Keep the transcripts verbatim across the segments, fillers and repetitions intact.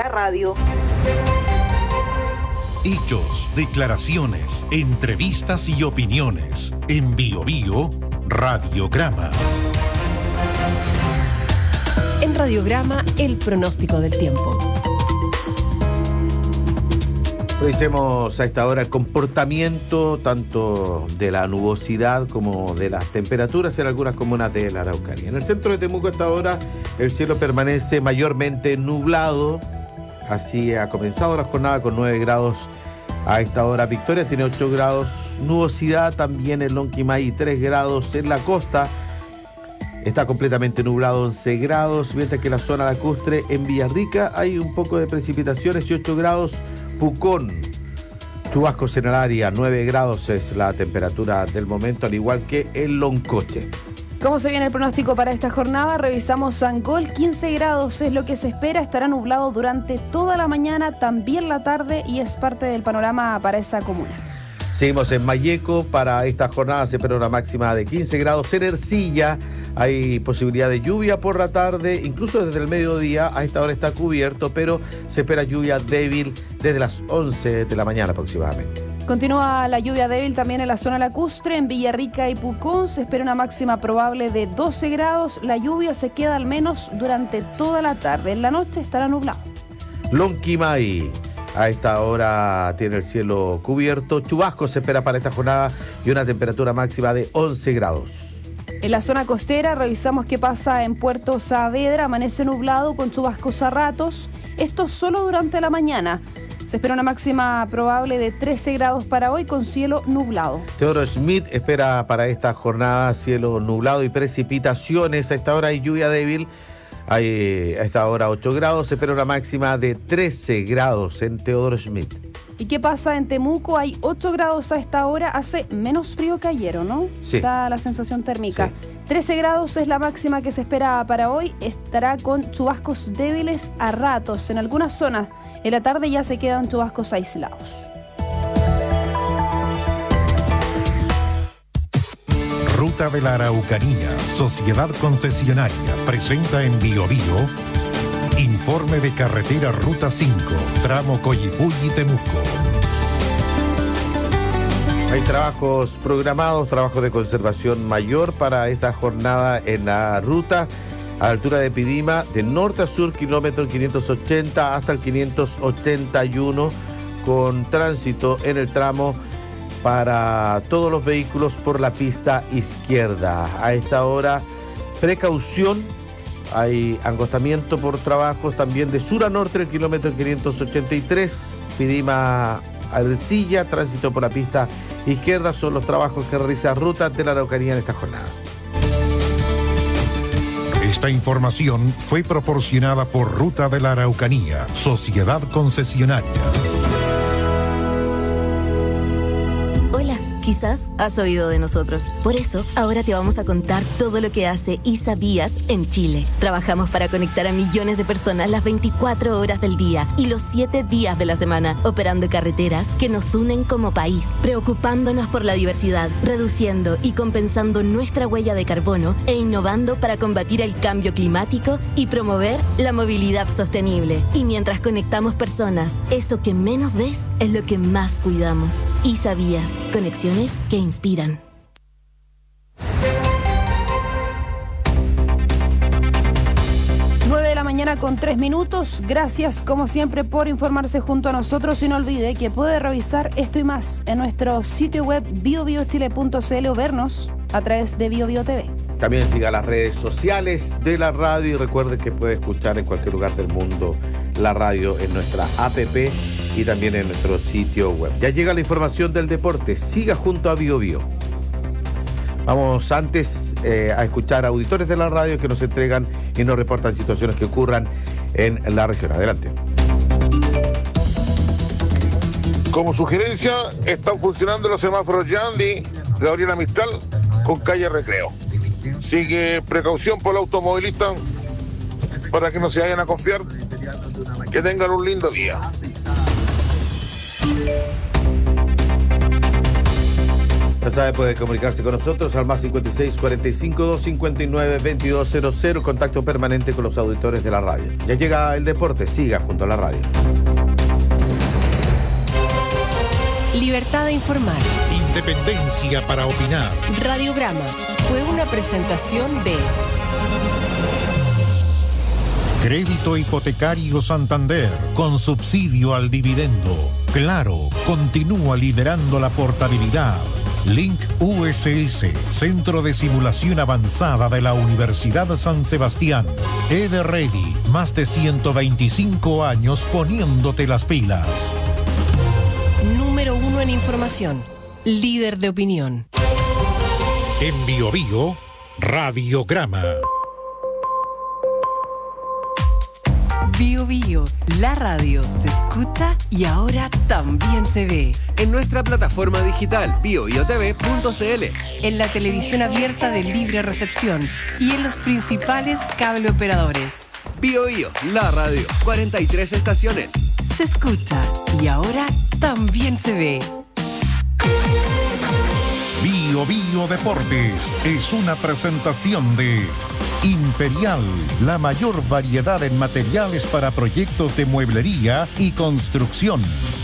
la radio. Hechos, declaraciones, entrevistas y opiniones. En Bio Bio, Radiograma. En Radiograma, el pronóstico del tiempo. Revisemos a esta hora el comportamiento tanto de la nubosidad como de las temperaturas en algunas comunas de la Araucanía. En el centro de Temuco a esta hora el cielo permanece mayormente nublado. Así ha comenzado la jornada con nueve grados a esta hora. Victoria tiene ocho grados, nubosidad también en Lonquimay y tres grados en la costa. Está completamente nublado, once grados, mientras que en la zona lacustre en Villarrica hay un poco de precipitaciones y ocho grados. Pucón, chubascos en el área, nueve grados es la temperatura del momento, al igual que en Loncoche. ¿Cómo se viene el pronóstico para esta jornada? Revisamos Angol, quince grados es lo que se espera, estará nublado durante toda la mañana, también la tarde, y es parte del panorama para esa comuna. Seguimos en Malleco, para esta jornada se espera una máxima de quince grados. En Ercilla hay posibilidad de lluvia por la tarde, incluso desde el mediodía, a esta hora está cubierto, pero se espera lluvia débil desde las once de la mañana aproximadamente. Continúa la lluvia débil también en la zona lacustre, en Villarrica y Pucón, se espera una máxima probable de doce grados, la lluvia se queda al menos durante toda la tarde, en la noche estará nublado. Lonquimay, a esta hora tiene el cielo cubierto, chubascos se espera para esta jornada y una temperatura máxima de once grados. En la zona costera revisamos qué pasa en Puerto Saavedra, amanece nublado con chubascos a ratos, esto solo durante la mañana. Se espera una máxima probable de trece grados para hoy con cielo nublado. Teodoro Schmidt espera para esta jornada cielo nublado y precipitaciones. A esta hora hay lluvia débil. Hay a esta hora ocho grados. Se espera una máxima de trece grados en Teodoro Schmidt. ¿Y qué pasa en Temuco? Hay ocho grados a esta hora. Hace menos frío que ayer, ¿no? Sí. Está la sensación térmica. Sí. trece grados es la máxima que se espera para hoy. Estará con chubascos débiles a ratos en algunas zonas. En la tarde ya se quedan chubascos aislados. Ruta de la Araucanía, Sociedad Concesionaria, presenta en Bio Bio informe de carretera Ruta cinco, tramo Coyipulli-Temuco. Hay trabajos programados, trabajos de conservación mayor para esta jornada en la ruta. A la altura de Pidima, de norte a sur, kilómetro quinientos ochenta hasta el quinientos ochenta y uno, con tránsito en el tramo para todos los vehículos por la pista izquierda. A esta hora, precaución, hay angostamiento por trabajos también de sur a norte, el kilómetro quinientos ochenta y tres, Pidima a Ercilla, tránsito por la pista izquierda, son los trabajos que realiza Ruta de la Araucanía en esta jornada. Esta información fue proporcionada por Ruta de la Araucanía, Sociedad Concesionaria. Hola, quizás has oído de nosotros. Por eso, ahora te vamos a contar todo lo que hace ISABías en Chile. Trabajamos para conectar a millones de personas las veinticuatro horas del día y los siete días de la semana, operando carreteras que nos unen como país, preocupándonos por la diversidad, reduciendo y compensando nuestra huella de carbono e innovando para combatir el cambio climático y promover la movilidad sostenible. Y mientras conectamos personas, eso que menos ves es lo que más cuidamos. ISABías, conexiones que inspiran. nueve de la mañana con tres minutos. Gracias, como siempre, por informarse junto a nosotros. Y no olvide que puede revisar esto y más en nuestro sitio web bio bio chile punto c l o vernos a través de Bio Bio T V. También siga las redes sociales de la radio y recuerde que puede escuchar en cualquier lugar del mundo la radio en nuestra app y también en nuestro sitio web. Ya llega la información del deporte. Siga junto a Bio Bio. Vamos antes eh, a escuchar a auditores de la radio que nos entregan y nos reportan situaciones que ocurran en la región. Adelante. Como sugerencia, están funcionando los semáforos Yandy, Gabriela Mistral, con calle Recreo. Así que precaución por el automovilista para que no se vayan a confiar. Que tengan un lindo día. Ya sabe, puede comunicarse con nosotros al más cincuenta y seis, cuarenta y cinco, doscientos cincuenta y nueve, veintidós cero cero, contacto permanente con los auditores de la radio. Ya llega el deporte, siga junto a la radio. Libertad de informar. Independencia para opinar. Radiograma fue una presentación de Crédito Hipotecario Santander, con subsidio al dividendo. Claro, continúa liderando la portabilidad. Link U S S, Centro de Simulación Avanzada de la Universidad San Sebastián. EverReady, más de ciento veinticinco años poniéndote las pilas. número uno en información, líder de opinión. En Bio Bio, Radiograma. Bio Bio, la radio se escucha y ahora también se ve. En nuestra plataforma digital bio bio t v punto c l. En la televisión abierta de libre recepción y en los principales cable operadores. Bio Bio, la radio, cuarenta y tres estaciones. Se escucha y ahora también se ve. Bio Bio Deportes es una presentación de Imperial, la mayor variedad en materiales para proyectos de mueblería y construcción.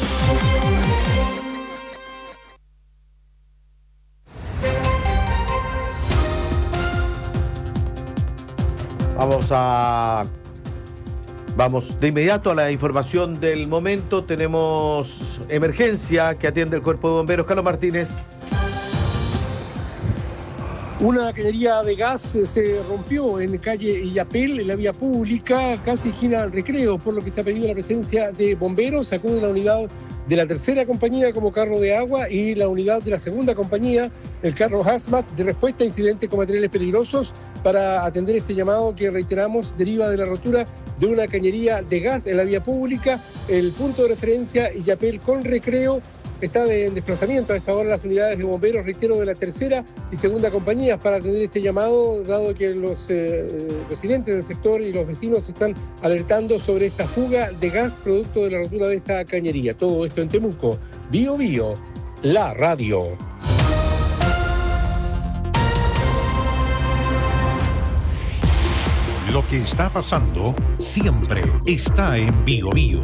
Vamos a... Vamos de inmediato a la información del momento. Tenemos emergencia que atiende el Cuerpo de Bomberos. Carlos Martínez. Una cañería de gas se rompió en calle Illapel, en la vía pública, casi esquina al Recreo, por lo que se ha pedido la presencia de bomberos. Acude la unidad de la tercera compañía como carro de agua y la unidad de la segunda compañía, el carro Hazmat, de respuesta a incidentes con materiales peligrosos, para atender este llamado que, reiteramos, deriva de la rotura de una cañería de gas en la vía pública. El punto de referencia Illapel con Recreo está de, en desplazamiento a esta hora las unidades de bomberos, reitero, de la tercera y segunda compañías para atender este llamado, dado que los eh, residentes del sector y los vecinos están alertando sobre esta fuga de gas producto de la rotura de esta cañería. Todo esto en Temuco. Bio Bio, la radio. Lo que está pasando siempre está en Bio Bio.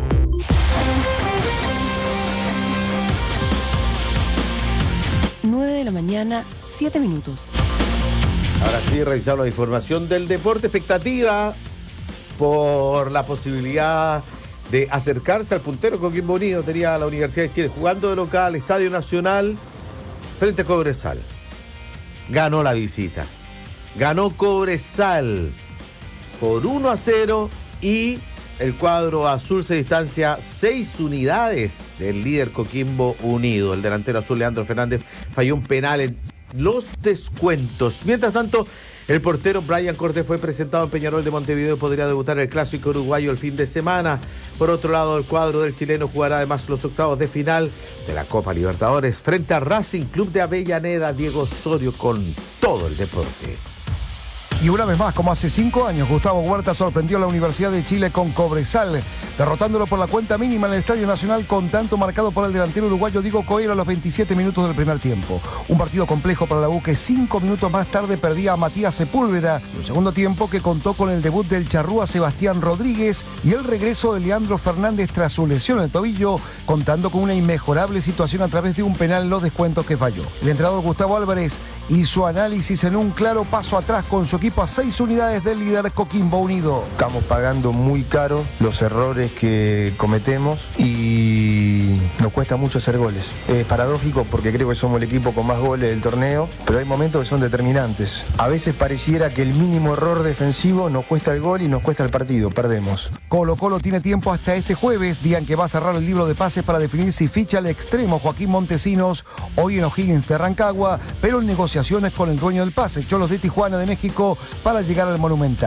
nueve de la mañana, siete minutos. Ahora sí, revisamos la información del deporte. Expectativa por la posibilidad de acercarse al puntero Coquimbo Unido. Tenía la Universidad de Chile jugando de local, Estadio Nacional, frente a Cobresal. Ganó la visita. Ganó Cobresal por uno a cero y el cuadro azul se distancia seis unidades del líder Coquimbo Unido. El delantero azul Leandro Fernández falló un penal en los descuentos. Mientras tanto, el portero Brian Cortés fue presentado en Peñarol de Montevideo y podría debutar el clásico uruguayo el fin de semana. Por otro lado, el cuadro del chileno jugará además los octavos de final de la Copa Libertadores frente a Racing Club de Avellaneda. Diego Osorio con todo el deporte. Y una vez más, como hace cinco años, Gustavo Huerta sorprendió a la Universidad de Chile con Cobresal, derrotándolo por la cuenta mínima en el Estadio Nacional con tanto marcado por el delantero uruguayo Diego Coelho a los veintisiete minutos del primer tiempo. Un partido complejo para la U que cinco minutos más tarde perdía a Matías Sepúlveda, y un segundo tiempo que contó con el debut del charrúa Sebastián Rodríguez y el regreso de Leandro Fernández tras su lesión en el tobillo, contando con una inmejorable situación a través de un penal en los descuentos que falló. El entrenador Gustavo Álvarez hizo análisis en un claro paso atrás con su equipo a seis unidades del líder Coquimbo Unido. Estamos pagando muy caro los errores que cometemos y nos cuesta mucho hacer goles. Es paradójico porque creo que somos el equipo con más goles del torneo, pero hay momentos que son determinantes. A veces pareciera que el mínimo error defensivo nos cuesta el gol y nos cuesta el partido, perdemos. Colo Colo tiene tiempo hasta este jueves, día en que va a cerrar el libro de pases para definir si ficha al extremo Joaquín Montesinos, hoy en O'Higgins de Rancagua, pero en negociaciones con el dueño del pase, Cholos de Tijuana de México, para llegar al Monumental.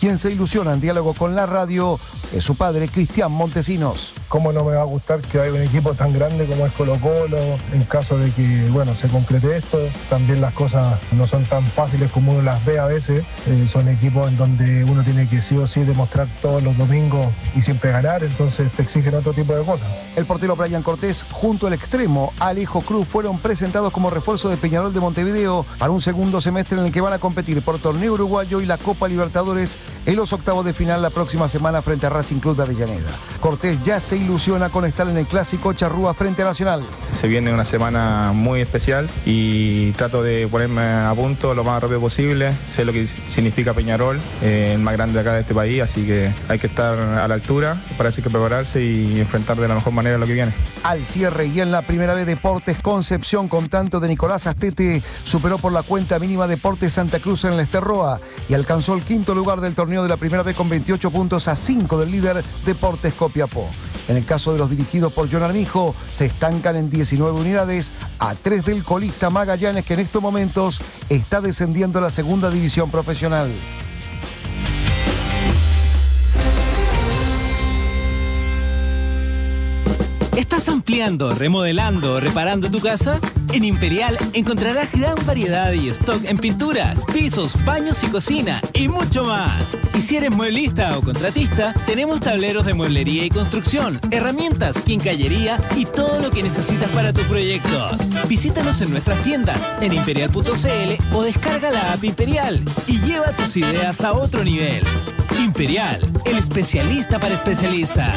Quien se ilusiona en diálogo con la radio es su padre, Cristian Montesinos. ¿Cómo no me va a gustar que haya un equipo tan grande como es Colo-Colo? En caso de que, bueno, se concrete esto, también las cosas no son tan fáciles como uno las ve a veces. Eh, son equipos en donde uno tiene que sí o sí demostrar todos los domingos y siempre ganar, entonces te exigen otro tipo de cosas. El portero Brian Cortés junto al extremo Alejo Cruz fueron presentados como refuerzo de Peñarol de Montevideo para un segundo semestre en el que van a competir por torneo uruguayo y la Copa Libertadores en los octavos de final la próxima semana frente a Racing Club de Avellaneda. Cortés ya se ilusiona con estar en el clásico Charrúa frente a Nacional. Se viene una semana muy especial y trato de ponerme a punto lo más rápido posible. Sé lo que significa Peñarol, eh, el más grande acá de este país, así que hay que estar a la altura, para eso hay que prepararse y enfrentar de la mejor manera lo que viene. Al cierre y en la primera vez Deportes Concepción con tanto de Nicolás Astete superó por la cuenta mínima Deportes Santa Cruz en el Esterroa y alcanzó el quinto lugar del torneo de la primera vez con veintiocho puntos a cinco del líder Deportes Copiapó. En el caso de los dirigidos por John Armijo, se estancan en diecinueve unidades a tres del colista Magallanes, que en estos momentos está descendiendo a la segunda división profesional. ¿Estás ampliando, remodelando o reparando tu casa? En Imperial encontrarás gran variedad y stock en pinturas, pisos, baños y cocina y mucho más. Y si eres mueblista o contratista, tenemos tableros de mueblería y construcción, herramientas, quincallería y todo lo que necesitas para tus proyectos. Visítanos en nuestras tiendas en imperial punto c l o descarga la app Imperial y lleva tus ideas a otro nivel. Imperial, el especialista para especialistas.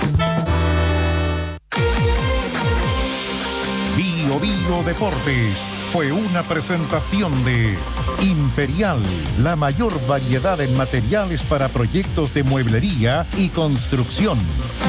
Bio Bio Deportes fue una presentación de Imperial, la mayor variedad en materiales para proyectos de mueblería y construcción.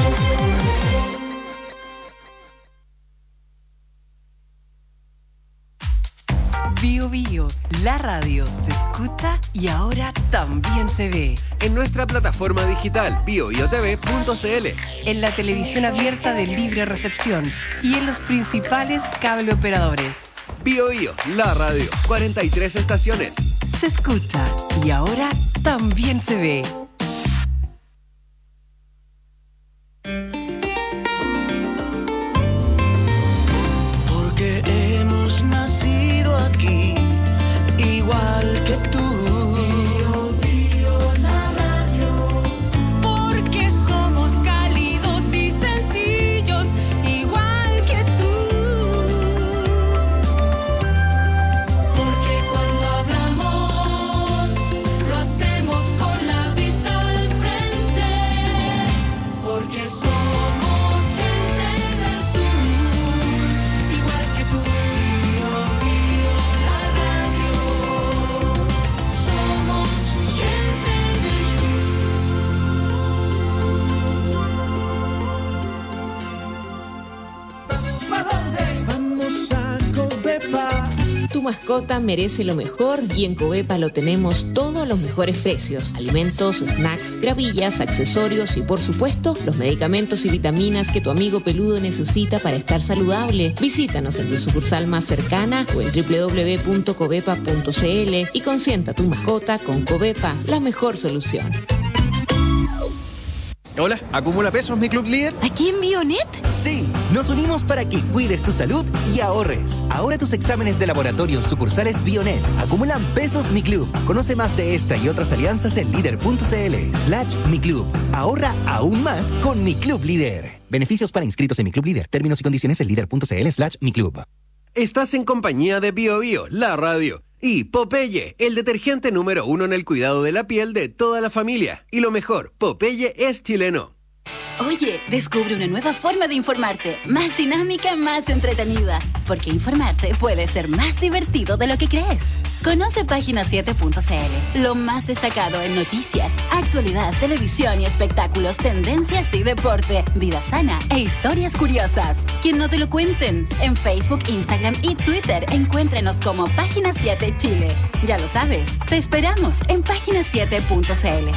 Bio Bio, la radio se escucha y ahora también se ve. En nuestra plataforma digital bio bio t v punto c l, en la televisión abierta de libre recepción y en los principales cable operadores. Bio Bio, la radio, cuarenta y tres estaciones. Se escucha y ahora también se ve. Porque hemos nacido aquí, igual que tú. Tu mascota merece lo mejor y en Covepa lo tenemos todos los mejores precios. Alimentos, snacks, gravillas, accesorios y por supuesto los medicamentos y vitaminas que tu amigo peludo necesita para estar saludable. Visítanos en tu sucursal más cercana o en doble u doble u doble u punto covepa punto c l y consienta tu mascota con Covepa, la mejor solución. Hola, ¿acumula pesos mi club líder? ¿Aquí en Bionet? Sí, nos unimos para que cuides tu salud y ahorres. Ahora tus exámenes de laboratorio en sucursales Bionet acumulan pesos mi club. Conoce más de esta y otras alianzas en líder punto c l slash mi club. Ahorra aún más con mi club líder. Beneficios para inscritos en mi club líder. Términos y condiciones en líder punto c l slash mi club. Estás en compañía de Bio Bio, la radio. Y Popeye, el detergente número uno en el cuidado de la piel de toda la familia. Y lo mejor, Popeye es chileno. Oye, descubre una nueva forma de informarte, más dinámica, más entretenida, porque informarte puede ser más divertido de lo que crees. Conoce página siete punto c l, lo más destacado en noticias, actualidad, televisión y espectáculos, tendencias y deporte, vida sana e historias curiosas. Que no te lo cuenten. En Facebook, Instagram y Twitter, encuéntrenos como Página siete Chile. Ya lo sabes, te esperamos en página siete punto c l.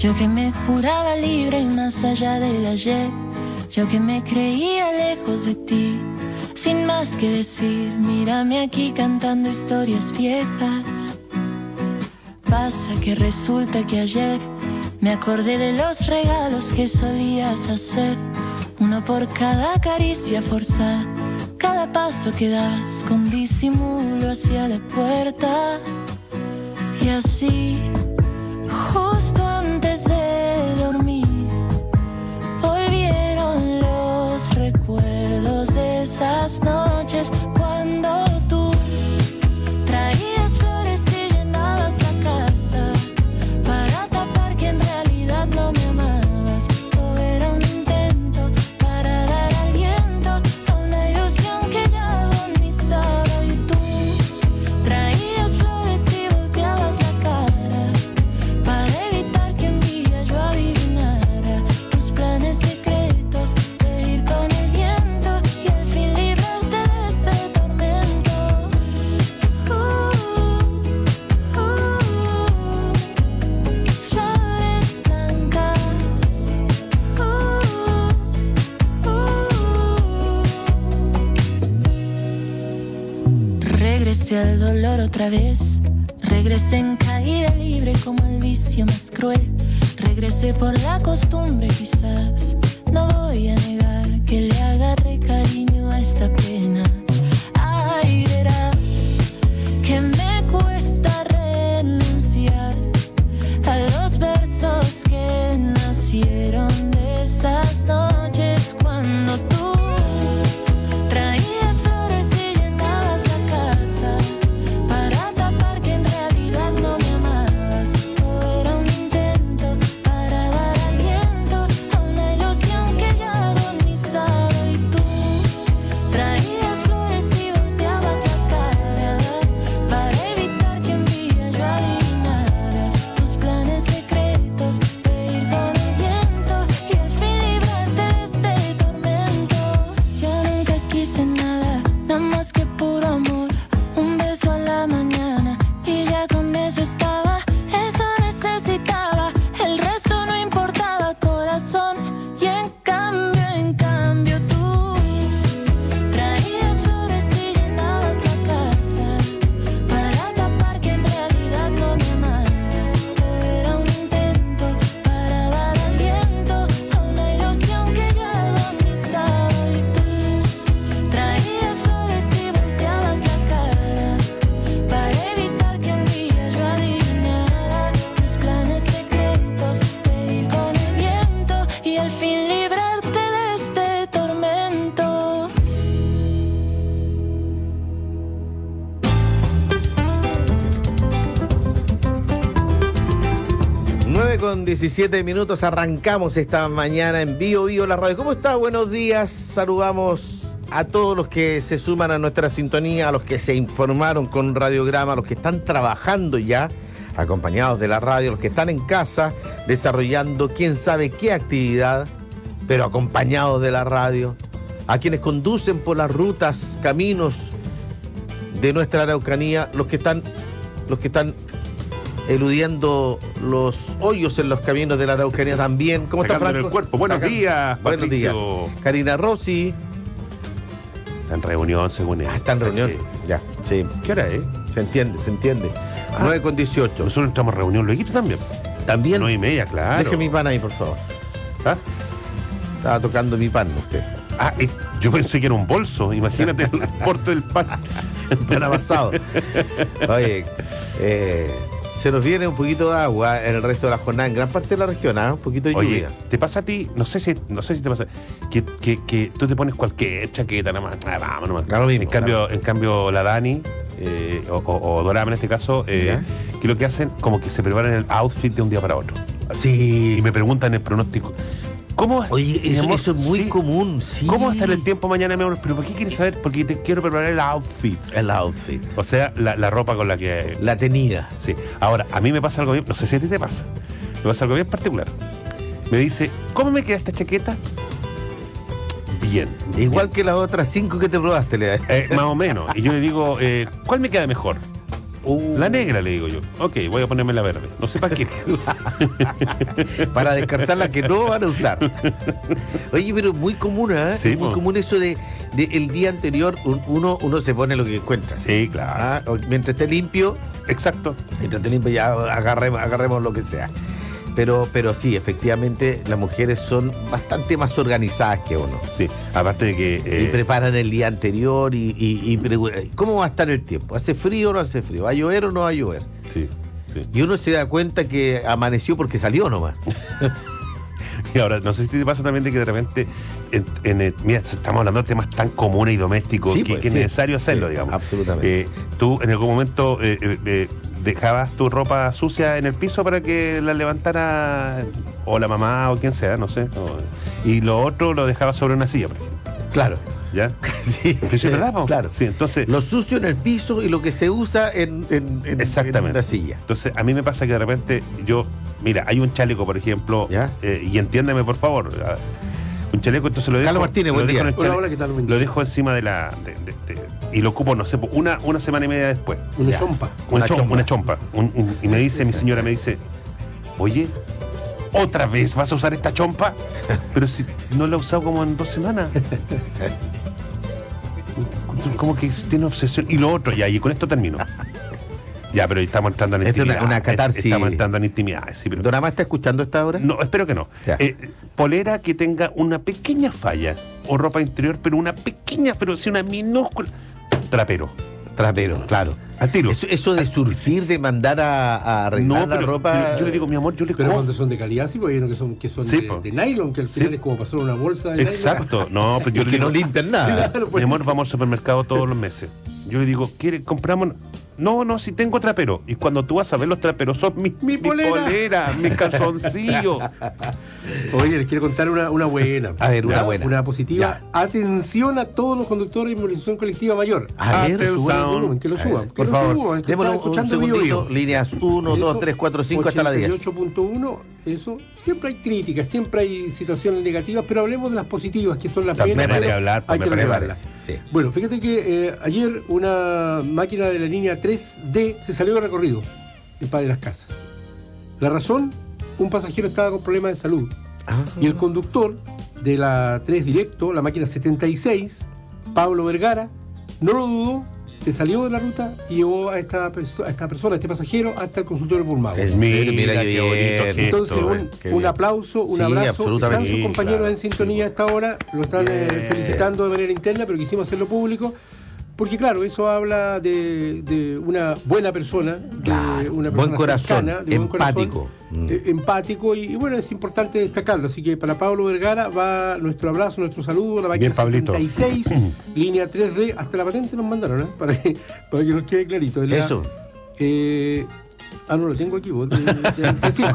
Yo que me juraba libre y más allá del ayer. Yo que me creía lejos de ti, sin más que decir. Mírame aquí cantando historias viejas. Pasa que resulta que ayer me acordé de los regalos que solías hacer. Uno por cada caricia forzada, cada paso que dabas con disimulo hacia la puerta. Y así, justo antes de dormir, volvieron los recuerdos de esas noches cuando tú traías flores y llenabas la casa para tapar que en realidad no me amabas. Todo era un intento para dar aliento a una ilusión que ya agonizaba. Y tú traías flores y volteabas la cara para evitar que un día yo adivinara tus planes secretos de ir con el viento y al fin librarte de este tormento. Uh, uh, flores blancas. Uh, uh. Regresé al dolor otra vez. Regresé en caída libre como el vicio más cruel. Regresé por la costumbre quizás. No voy a negar que le agarré cariño a esta pena. Ay, verás que me cuesta renunciar a los versos que nacieron de esas noches cuando tú traías flores y llenabas la casa para tapar que en realidad no me amabas. Todo era un intento para dar aliento a una ilusión que ya agonizaba. Y tú traías flores y volteabas la cara para evitar que un día yo adivinara tus planes secretos de ir con el viento y al fin librarte de este tormento. Yo nunca quise nada, nada más que puro amor. Un beso a la mañana y ya con eso estaba. Eso necesitaba, el resto no importaba, corazón. Y en cambio, en cambio tú traías flores y llenabas la casa para tapar que en realidad no me amabas. Todo era un intento para dar aliento a una ilusión que ya agonizaba. Y tú traías flores y volteabas la cara para evitar que un día yo adivinara tus planes secretos de ir con el viento y al fin librarte de este tormento. nueve con diecisiete minutos, arrancamos esta mañana en Bio Bio la radio. ¿Cómo está? Buenos días. Saludamos a todos los que se suman a nuestra sintonía, a los que se informaron con Radiograma, a los que están trabajando ya, acompañados de la radio, los que están en casa desarrollando quién sabe qué actividad, pero acompañados de la radio, a quienes conducen por las rutas, caminos de nuestra Araucanía, los que están, los que están eludiendo los hoyos en los caminos de la Araucanía también. ¿Cómo está, Sacándole Franco? el cuerpo. Buenos Sacan- días, Buenos días. Patricio. Karina Rossi. Está en reunión, según él. Ah, está en O sea reunión. que- Ya, sí. ¿Qué hora es? Se entiende, se entiende. Ah, nueve con dieciocho. Nosotros entramos a reunión luego también. También. nueve y media, claro. Deje mi pan ahí, por favor. ¿Ah? Estaba tocando mi pan usted. Ah, eh, yo pensé que era un bolso. Imagínate el porte del pan. Pan amasado. Oye, eh, se nos viene un poquito de agua en el resto de la jornada, en gran parte de la región, ¿ah? Un poquito de Oye, lluvia. ¿te pasa a ti? No sé si, no sé si te pasa. Que, que, que tú te pones cualquier chaqueta nada más. Ah, vamos nomás. Claro, mismo, en, cambio, claro. en cambio, la Dani, eh, o, o, o Dorama en este caso, eh, que lo que hacen, como que se preparan el outfit de un día para otro. Sí. Y me preguntan el pronóstico. ¿Cómo? Oye, mi eso, amor, eso es muy sí. común, sí. ¿Cómo va a estar el tiempo mañana, mi amor? ¿Pero por qué quieres saber? Porque te quiero preparar el outfit. El outfit. O sea, la, la ropa con la que... La tenida. Sí. Ahora, a mí me pasa algo bien, no sé si a ti te pasa, me pasa algo bien particular. Me dice, ¿cómo me queda esta chaqueta? Bien. Igual que las otras cinco que te probaste, le eh, más o menos. Y yo le digo, eh, ¿cuál me queda mejor? Uh. La negra, le digo yo. Ok, voy a ponerme la verde. No sé para qué. Para descartar la que no van a usar. Oye, pero muy común, ¿eh? Sí, es muy po. común eso de, de el día anterior, un- uno, uno se pone lo que encuentra. Sí, claro. Ah, o- mientras esté limpio. Exacto. Mientras esté limpio ya agarremos, agarremos lo que sea. Pero, pero sí, efectivamente, las mujeres son bastante más organizadas que uno. Sí, aparte de que... Y eh, preparan el día anterior y, y, y preguntan, ¿cómo va a estar el tiempo? ¿Hace frío o no hace frío? ¿Va a llover o no va a llover? Sí, sí. Y uno se da cuenta que amaneció porque salió nomás. Y ahora, no sé si te pasa también de que de repente, en, en el- mira, estamos hablando de temas tan comunes y domésticos Sí, que, pues, que sí. es necesario hacerlo, Sí, digamos. absolutamente. Eh, tú en algún momento eh, eh, eh, dejabas tu ropa sucia en el piso para que la levantara o la mamá o quien sea, no sé. o- y lo otro lo dejabas sobre una silla, por ejemplo. Claro. ¿Ya? Sí, Pero eso es verdad, po. claro. Sí, entonces... Lo sucio en el piso y lo que se usa en, en, en- Exactamente. en la silla. Entonces, a mí me pasa que de repente yo, mira, hay un chaleco, por ejemplo, eh, y entiéndeme, por favor, ah, un chaleco, entonces lo dejo, Carlos Martínez, lo buen dejo día. en el Hola, chale- hola, ¿qué tal? Buen día. lo dejo encima de la de- de- de- y lo ocupo, no sé, una, una semana y media después. Una Ya. chompa. Una, Una chompa. chompa. Una chompa. Un- un- y me dice, mi señora me dice, oye, ¿otra vez vas a usar esta chompa? Pero si no la he usado como en dos semanas. Como que tiene obsesión. Y lo otro, ya, y con esto termino. Ya, pero estamos entrando en Esto es una- intimidad. una catarsis. Estamos entrando en intimidad. Sí, pero... ¿Don Amá está escuchando esta hora? No, espero que no. Ya. Eh, polera que tenga una pequeña falla o ropa interior, pero una pequeña, pero sí una minúscula. Trapero. Trapero, claro. Al tiro. Eso, eso de surcir, de mandar a, a arreglar No, la pero ropa. yo, yo le digo, mi amor, yo le Pero compro. cuando son de calidad, sí, porque hay unos que son, que son Sí, de, po. de nylon, que al Sí. final es como pasar una bolsa de Exacto. No, pero yo Y le que digo, no limpian nada. Claro, mi pues, amor, sí. vamos al supermercado todos los meses. Yo le digo, ¿quiere, compramos? No, no, si tengo trapero. Y cuando tú vas a ver los traperos, son mis Mi mi polera. polera, mis calzoncillos. Oye, les quiero contar una, una buena. A ver, una ¿Ya? buena. Una positiva. Atención a todos los conductores de movilización colectiva mayor. A ver, Atención. Suban el volumen, que lo suban. Que por lo favor, suban, que démosle están un escuchando Bio segundito. Bio. Líneas uno, dos, Eso, tres, cuatro, cinco hasta la diez. ochenta y ocho punto uno, eso. Siempre hay críticas, siempre hay situaciones negativas, pero hablemos de las positivas, que son las También menos. hay que pero hablar, hay me que parece. hablarlas. Sí. Bueno, fíjate que eh, ayer una máquina de la línea tres D se salió de recorrido en Padre Las Casas. La razón, un pasajero estaba con problemas de salud. Y el conductor de la tres Directo, la máquina setenta y seis, Pablo Vergara, no lo dudó, se salió de la ruta y llevó a esta, perso- a esta persona, a este pasajero, hasta el consultorio Pulmago. En serio, mira qué qué bonito bien. gesto. Entonces, un, eh, qué un bien. aplauso, un Sí, abrazo. absolutamente. Están sus Sí, compañeros claro, en sintonía a esta hora, lo están eh, Bien. felicitando de manera interna, pero quisimos hacerlo público. Porque claro, eso habla de, de una buena persona, de Claro, una buen persona corazón, cercana, de buen empático. corazón, Mm. eh, empático y, y bueno, es importante destacarlo. Así que para Pablo Vergara va nuestro abrazo, nuestro saludo, la máquina Bien, Pablito. setenta y seis, línea tres D, hasta la patente nos mandaron, ¿eh? para, que, para que nos quede clarito. La- Eso. eh, ah, no lo tengo aquí. vos, de- de- de- sí,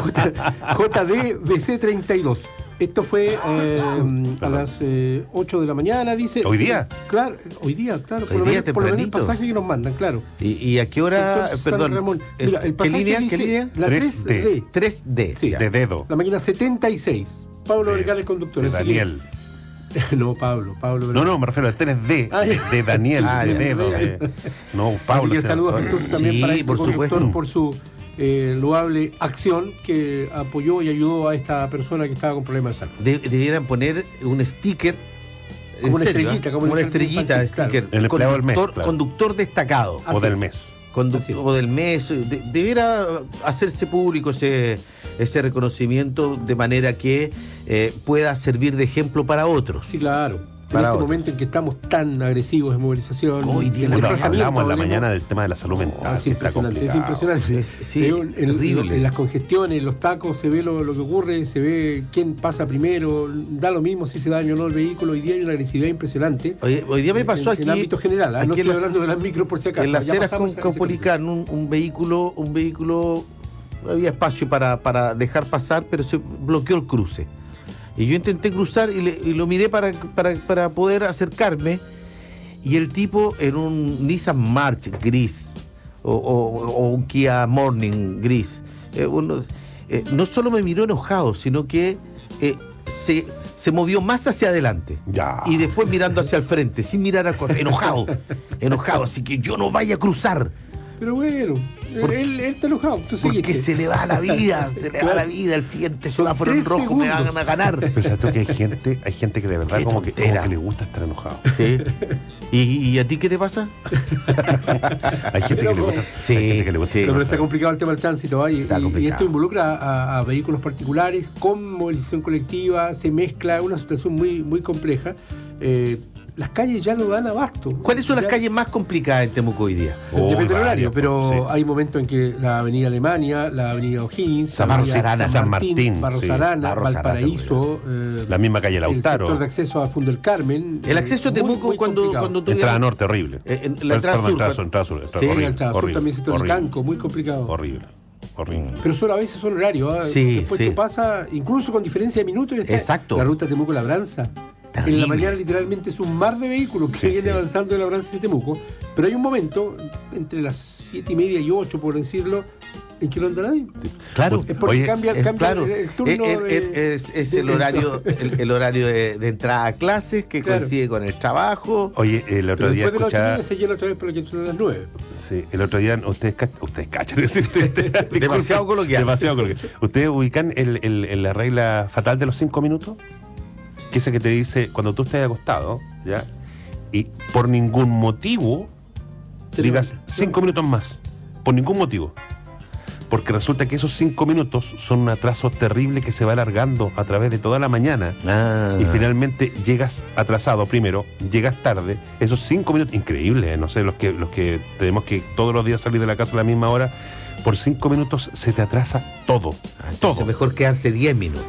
J D B C treinta y dos. Esto fue eh, a las eh, ocho de la mañana, dice. ¿Hoy día? Claro, hoy día, claro. Por Hoy lo día, menos por lo menos el tempranito. pasaje que nos mandan, claro. ¿Y, y a qué hora? Sector San Perdón. Ramón. eh, Mira, el ¿Qué pasaje línea? dice ¿Qué línea? la tres D. tres D. tres D. Sí. ya. De dedo. La máquina setenta y seis. Pablo De- Vergara, el conductor. de Así que- Daniel. no, Pablo, Pablo. No, no, me refiero al tres D. Ah, de, ya. de Daniel, Ah, de ya. dedo. de- no, Pablo. Así que o sea, saludos afectuosos también sí, para este por conductor supuesto. por su eh, loable acción que apoyó y ayudó a esta persona que estaba con problemas de salud. De- debieran poner un sticker. en Como una serio, estrellita, ¿eh? como como en una el jardín estrellita de infantil, sticker. claro. El empleado del mes, Conductor, claro. conductor destacado. O Así del es. mes. Condu- Así es. o del mes. de- debiera hacerse público ese, ese reconocimiento de manera que eh, pueda servir de ejemplo para otros. Sí, claro. En Para este otros. momento en que estamos tan agresivos en movilización. Hoy día en lo Bueno, desplazamiento, hablamos en la hablemos- mañana del tema de la salud mental. Ah, es que está impresionante, es complicado. impresionante. Es- sí, Eh, en, terrible. en las congestiones, en los tacos, se ve lo, lo que ocurre, se ve quién pasa primero, da lo mismo si se daña o no el vehículo. Hoy día hay una agresividad impresionante. Hoy, hoy día me pasó en, aquí. En ámbito general, ¿ah? aquí no en estoy las- hablando de las micros por si acaso. En las ya ceras pasamos con, a con ese Policán, un, un vehículo, un vehículo, había espacio para, para dejar pasar, pero se bloqueó el cruce. Y yo intenté cruzar y, le- y lo miré para, para, para poder acercarme. Y el tipo en un Nissan March gris o, o- o un Kia Morning gris, eh, uno, eh, no solo me miró enojado, sino que eh, se, se movió más hacia adelante. Ya. Y después mirando hacia el frente, sin mirar al costado, enojado, enojado, así que yo no vaya a cruzar. Pero bueno, él, él está enojado. Entonces, porque se le va la vida, se le va la vida, el siguiente semáforo en rojo me van a ganar. Pero sabes tú que hay gente, hay gente que de verdad como que, como que le gusta estar enojado. Sí. ¿Y, y a ti qué te pasa? Hay gente que le gusta. Sí, hay gente que le gusta. Sí. Pero está complicado el tema del tránsito. ¿eh? Y, y esto involucra a, a vehículos particulares con movilización colectiva, se mezcla, una situación muy, muy compleja. Eh, las calles ya no dan abasto. ¿Cuáles son ya... las calles más complicadas en Temuco hoy día? Oh, Depende del horario, varios, pero sí. hay momentos en que la avenida Alemania, la avenida O'Higgins, San Barros Arana, San Martín, Barros sí. Arana, Barros Valparaíso, eh, la misma calle Lautaro. El sector de acceso a Fundo del Carmen. El acceso a Temuco muy, muy cuando, cuando tú entrada norte, horrible. Eh, en la entrada sur. Entrada sur, entrada sur, Sí, horrible, entrada sur horrible, también sector de horrible. Canco, muy complicado. Horrible. Horrible. Pero solo a veces son horarios. ¿eh? Sí, Después sí. tú pasas, incluso con diferencia de minutos, ya está. Exacto. La ruta Temuco-Labranza. En la mañana literalmente es un mar de vehículos que Sí, viene sí. avanzando de Labranza y Temuco. Pero hay un momento, entre las siete y media y ocho, por decirlo, en que no anda nadie. Claro, es porque oye, cambia, es, cambia claro, el, el turno el- el- de, es, es de el eso. horario, el, el horario de, de entrada a clases que Claro. coincide con el trabajo. Oye, el otro Pero día después de las ocho y escuchaba. media se llena otra vez por la que son las nueve. Sí, el otro día ustedes cachan, ustedes cachan, es decir, ustedes- Demasiado coloquial. Demasiado coloquial. ¿Ustedes ubican el, el- el- la regla fatal de los cinco minutos? Que esa que te dice, cuando tú estés acostado, ¿ya? Y por ningún motivo Te digas levantas. cinco minutos más. Por ningún motivo. Porque resulta que esos cinco minutos son un atraso terrible que se va alargando a través de toda la mañana. Ah. Y finalmente llegas atrasado primero, llegas tarde. Esos cinco minutos, increíble, ¿eh? No sé, los que, los que tenemos que todos los días salir de la casa a la misma hora, por cinco minutos se te atrasa todo. Ah, entonces todo. mejor quedarse diez minutos.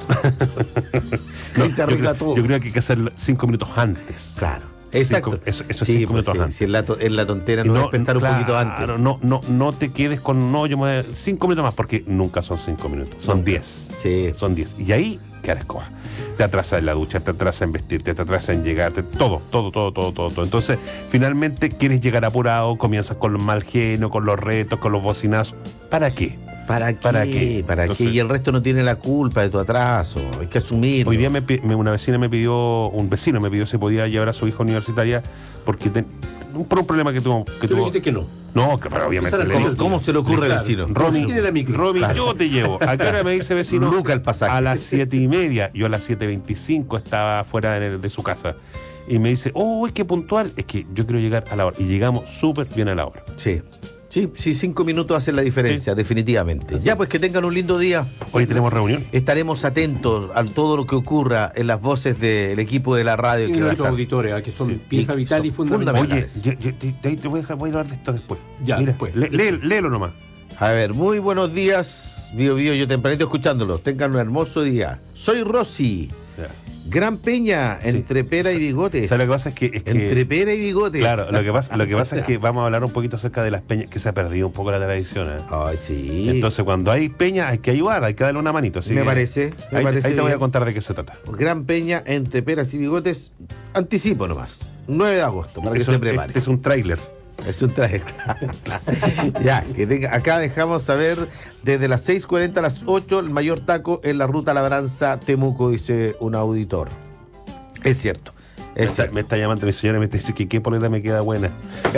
No, Ahí se yo, arregla creo, todo. yo creo que hay que hacer cinco minutos antes. Claro. Exacto. Cinco- eso- esos sí, cinco pues minutos sí, antes. si en la, to- en la tontera Y no, despertar un poquito antes. Claro, no, no, no te quedes con no, yo me voy a- cinco minutos más, porque nunca son cinco minutos, son Nunca. diez. Sí. Son diez. Y ahí, ¿qué harás, coja? Te atrasa en la ducha, te atrasa en vestirte, te atrasa en llegarte, todo, todo, todo, todo, todo, todo. Entonces, finalmente quieres llegar apurado, comienzas con el mal genio, con los retos, con los bocinazos. ¿Para qué? ¿Para qué? ¿Para qué? ¿Para Entonces- qué? Y el resto no tiene la culpa de tu atraso. Hay que asumirlo. Hoy día me, pi- me- una vecina me pidió, un vecino me pidió si podía llevar a su hija universitaria porque ten- por un problema que tuvo. Que Tú le tuvo dijiste que no. No, que pero obviamente Esa era le la dije, cosa. ¿Cómo se le ocurre, Claro. vecino? Romy, tiene la micro. Romy, Claro. yo te llevo. ¿A qué hora me dice vecino? Luca el pasaje. A las siete y media. Yo a las siete veinticinco estaba fuera de, de su casa. Y me dice, oh, qué puntual. Es que yo quiero llegar a la hora. Y llegamos súper bien a la hora. Sí. Sí, sí, cinco minutos hacen la diferencia, definitivamente. Ya, pues que tengan un lindo día. Hoy tenemos reunión. Estaremos atentos a todo lo que ocurra en las voces del equipo de la radio. Y que va a nuestros estar. auditores, ¿eh? que son Sí. pieza Y vital y son fundamental. Oye, fundamentales. yo, yo- te, te- te voy a dejar, voy a hablar de esto después. Ya, Mira, después. lé- lé- léelo nomás. A ver, muy buenos días, Bio Bio, yo tempranito escuchándolos. Tengan un hermoso día. Soy Rosy. Ya. Gran Peña, entre pera y bigotes. ¿Sabes lo que pasa? Es que, es que- Entre pera y bigotes. Claro, lo que pasa, lo que pasa es que vamos a hablar un poquito acerca de las peñas, que se ha perdido un poco la tradición. ¿eh? Ay, sí. Entonces, cuando hay peña, hay que ayudar, hay que darle una manito. así Me que parece, me ahí, parece ahí te voy a bien. contar de qué se trata. Gran Peña, entre peras y bigotes. Anticipo nomás. nueve de agosto, para que Eso- se prepare. Este es un tráiler. Es un traje. Ya, que tenga- acá dejamos saber desde las seis cuarenta a las ocho el mayor taco en la ruta Labranza Temuco, dice un auditor. Es cierto. Me Es está, cierto. me está llamando mi señora y me dice que qué polera me queda buena.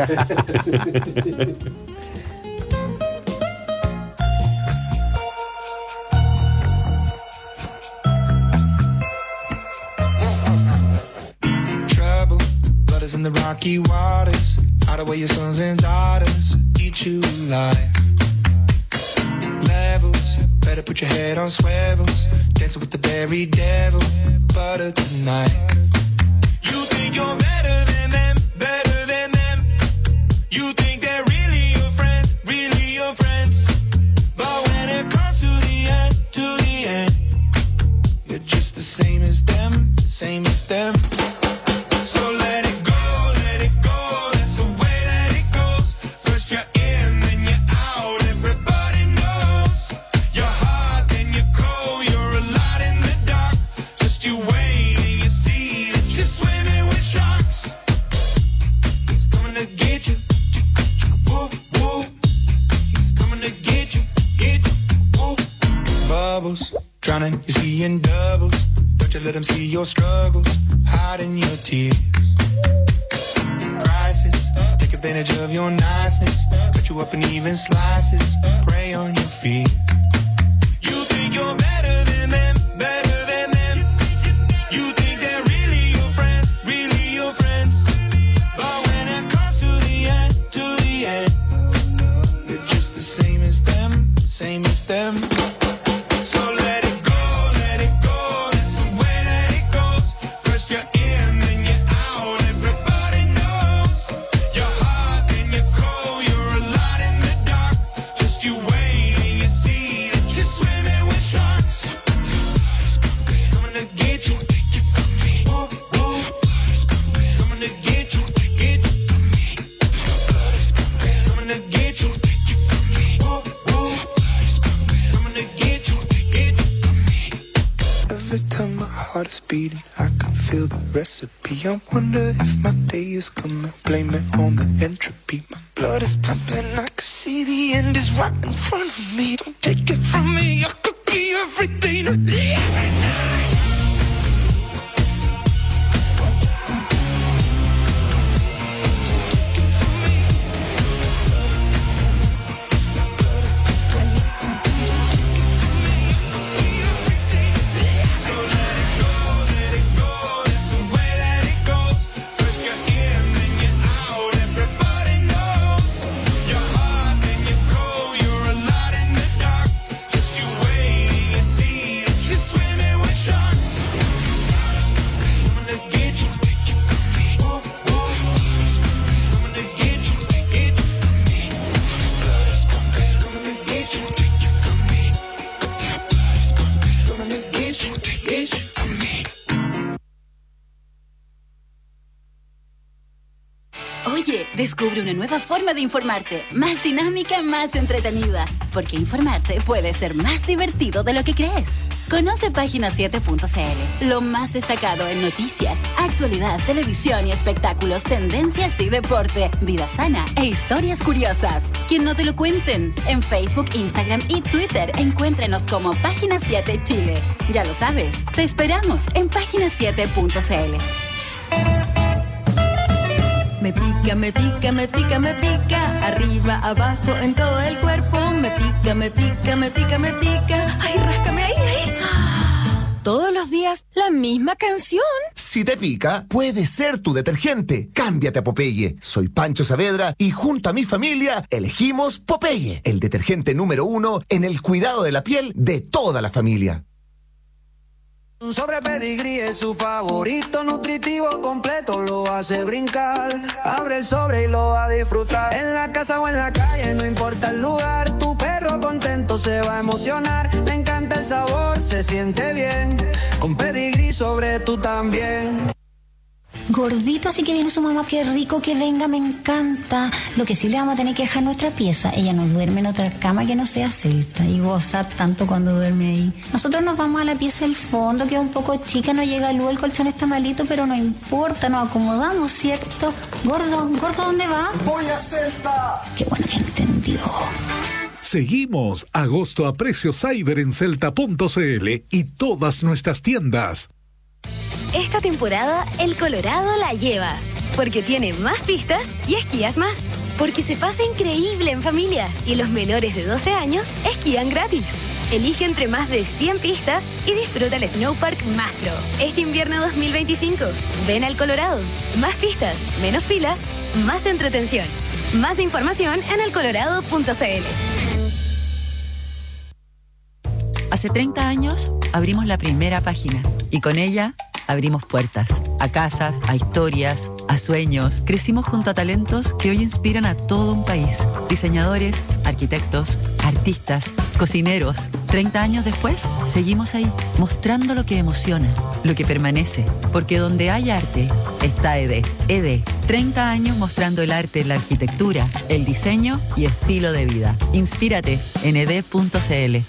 Trouble, blood is in the rocky waters. Hide away your sons and daughters, eat you alive. Levels, better put your head on swivels. Dancing with the very devil, butter tonight. You think you're better than them, better than them. You think they're really your friends, really your friends. But when it comes to the end, to the end, you're just the same as them, same as them. So let it go, let it go, that's the way that it goes. First you're in, then you're out, everybody knows. You're hot, then you're cold, you're a lot in the dark. Just you wait and you see that you're swimming with sharks. He's coming to get you, whoop, whoop. He's coming to get you, get you, whoop. Bubbles, drowning, you see in doubles. Don't you let him see your struggles, hiding your tears. Crisis, think of advantage of your niceness. Cut you up in even slices. Prey on your feet. You think you're better than them, better than them. You think they're really your friends, really your friends. But when it comes to the end, to the end, you're just the same as them, same as them. So let it go, let it go. That's the way that it goes. First you're in, then you're out. Everybody knows you're hot, then you're cold. You're a lot in the dark. Just you wait and you see that you're swimming with sharks. Coming to get you. Whoop, whoop. Coming to get you, get you. Coming to get you. Whoop, whoop. Coming to get you, get you. Every time my heart is beating, I can feel the recipe. I wonder if my day is coming. Blame it on the entropy. My blood is pumping. I can see the end is right in front of me. Don't take it from me. I could be everything. Every night. Oye, descubre una nueva forma de informarte, más dinámica, más entretenida, porque informarte puede ser más divertido de lo que crees. Conoce página siete punto c l, lo más destacado en noticias, actualidad, televisión y espectáculos, tendencias y deporte, vida sana e historias curiosas. Que no te lo cuenten. En Facebook, Instagram y Twitter, encuéntrenos como Página siete Chile. Ya lo sabes, te esperamos en página siete punto c l. Me pica, me pica, me pica, me pica, arriba, abajo, en todo el cuerpo. Me pica, me pica, me pica, me pica. Ay, ráscame ahí, ahí. Todos los días la misma canción. Si te pica, puede ser tu detergente. Cámbiate a Popeye. Soy Pancho Saavedra y junto a mi familia elegimos Popeye, el detergente número uno en el cuidado de la piel de toda la familia. Un sobre pedigrí es su favorito, nutritivo completo, lo hace brincar. Abre el sobre y lo va a disfrutar. En la casa o en la calle, no importa el lugar, tu perro contento se va a emocionar. Le encanta el sabor, se siente bien. Con pedigrí sobre tú también. Gordito, así que viene su mamá, qué rico que venga, me encanta. Lo que sí le vamos a tener que dejar nuestra pieza. Ella no duerme en otra cama que no sea celta y goza tanto cuando duerme ahí. Nosotros nos vamos a la pieza del fondo, que es un poco chica, no llega luz, el colchón está malito, pero no importa, nos acomodamos, ¿cierto? Gordo, gordo, ¿dónde va? ¡Voy a Celta! Qué bueno que entendió. Seguimos agosto a precio cyber en celta punto c l y todas nuestras tiendas. Esta temporada el Colorado la lleva, porque tiene más pistas y esquías más, porque se pasa increíble en familia y los menores de doce años esquían gratis. Elige entre más de cien pistas y disfruta el Snowpark más pro. Este invierno dos mil veinticinco, ven al Colorado. Más pistas, menos filas, más entretención. Más información en el colorado punto c l. Hace treinta años abrimos la primera página y con ella abrimos puertas a casas, a historias, a sueños. Crecimos junto a talentos que hoy inspiran a todo un país. Diseñadores, arquitectos, artistas, cocineros. treinta años después, seguimos ahí, mostrando lo que emociona, lo que permanece. Porque donde hay arte, está E D. E D, treinta años mostrando el arte, la arquitectura, el diseño y estilo de vida. Inspírate en e d punto c l.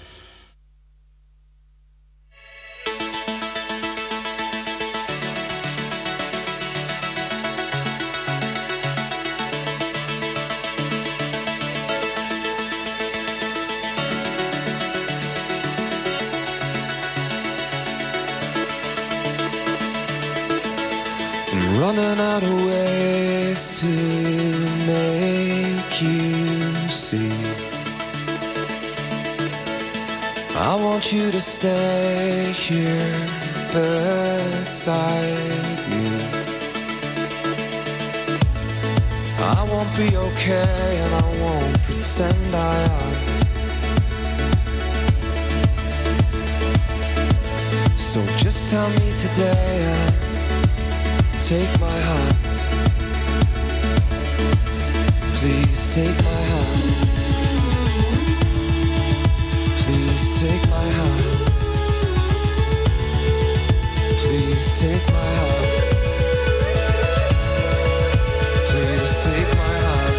running out of ways to make you see. I want you to stay here beside me. I won't be okay and I won't pretend I am. So just tell me today and take my hand. Please take my hand. Please take my hand. Please take my hand. Please take my hand.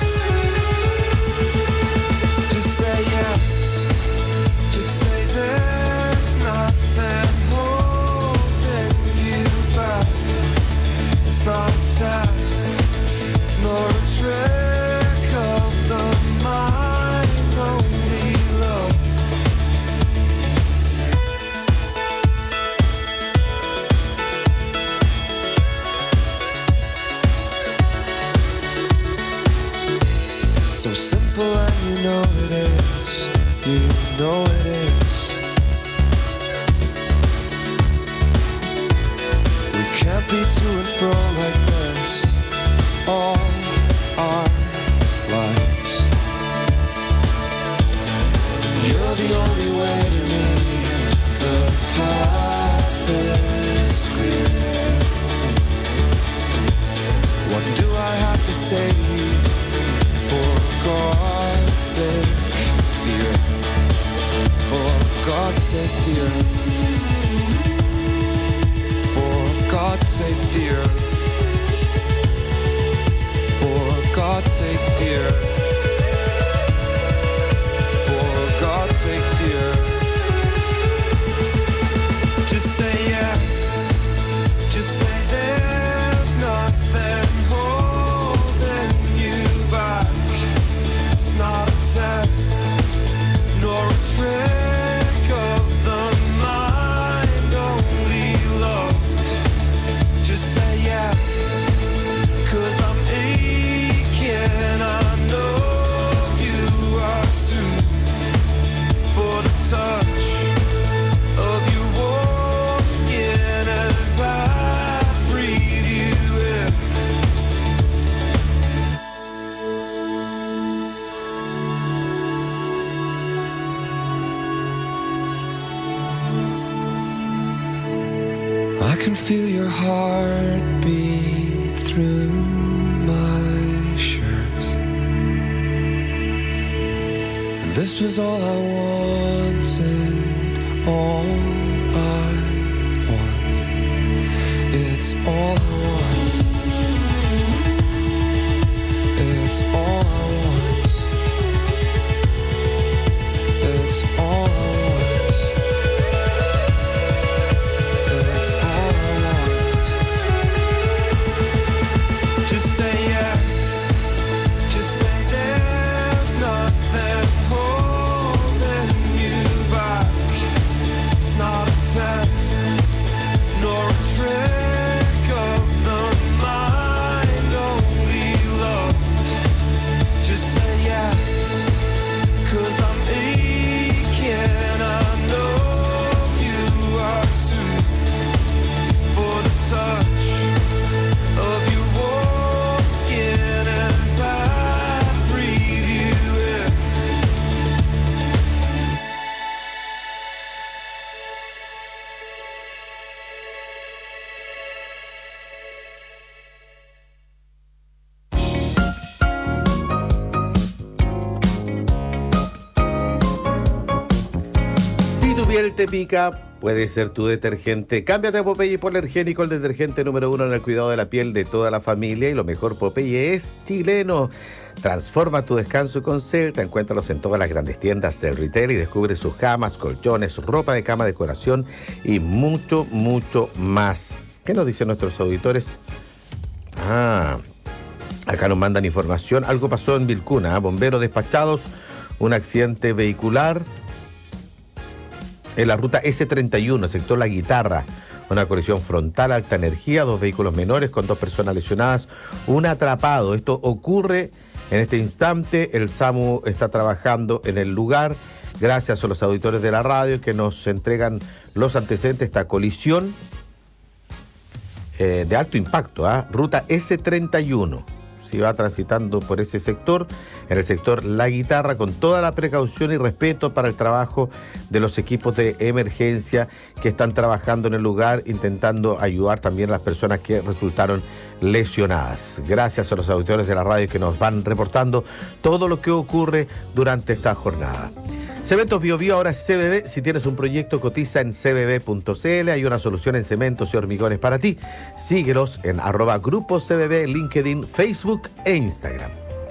Just say yes. Just say there's nothing holding you back. It's not a test, nor a trick of the mind, only love. It's so simple and you know it is. You know it is. We can't be to and fro like this all our lives. You're the only way to me. The path is clear. What do I have to say to you? For God's sake, dear. For God's sake, dear. For God's sake, dear. For God's sake, dear. For God's sake, dear. Just say yes. Just say there's nothing holding you back. It's not a test, nor a trick of the mind, only love. Just say yes, 'cause I'm aching, I know you are too. For the touch of your warm skin as I breathe you in. I can feel your heartbeat through my shirt. And this was all I wanted, all I want. It's all I want. It's all I want. It's all I want. It's all I want. Just say yes. Just say there's nothing holding you back. It's not a test, nor a trick of the mind, only love. Just say yes, 'cause I'm aching, I know you are too. For the touch of your warm skin as I breathe you in. Si tu piel te pica, puede ser tu detergente. Cámbiate a Popeye por Alergénico, el detergente número uno en el cuidado de la piel de toda la familia. Y lo mejor, Popeye es chileno. Transforma tu descanso con Celta. Encuéntralos en todas las grandes tiendas del retail y descubre sus camas, colchones, ropa de cama, decoración y mucho, mucho más. ¿Qué nos dicen nuestros auditores? Ah, acá nos mandan información. Algo pasó en Vilcuna. ¿eh? Bomberos despachados, un accidente vehicular en la ruta ese treinta y uno, sector La Guitarra. Una colisión frontal, alta energía, dos vehículos menores con dos personas lesionadas, un atrapado. Esto ocurre en este instante. El SAMU está trabajando en el lugar. Gracias a los auditores de la radio que nos entregan los antecedentes de esta colisión eh, de alto impacto. ¿eh? Ruta ese treinta y uno. Si va transitando por ese sector, en el sector La Guitarra, con toda la precaución y respeto para el trabajo de los equipos de emergencia que están trabajando en el lugar, intentando ayudar también a las personas que resultaron lesionadas. Gracias a los auditores de la radio que nos van reportando todo lo que ocurre durante esta jornada. Cementos Bio Bio, ahora es C B B. Si tienes un proyecto, cotiza en c b b punto c l. Hay una solución en cementos y hormigones para ti. Síguelos en arroba Grupo C B B, LinkedIn, Facebook e Instagram.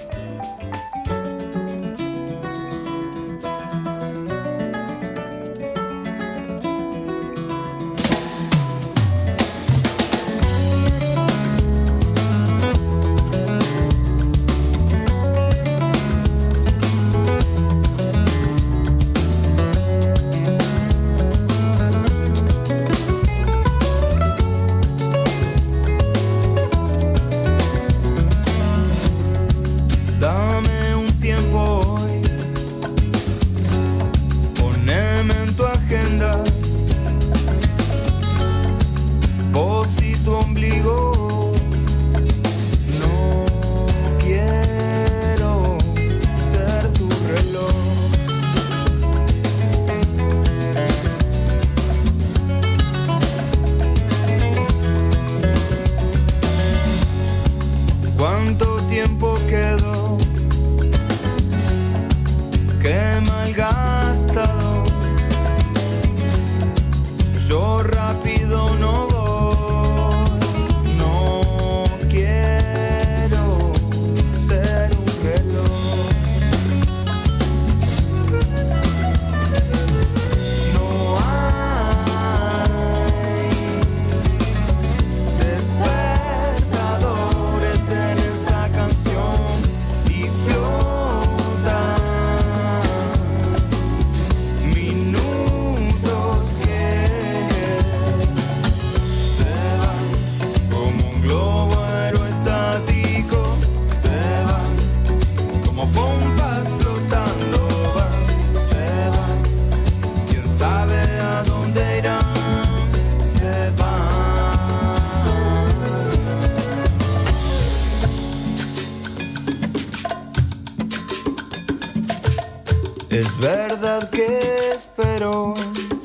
Es verdad que espero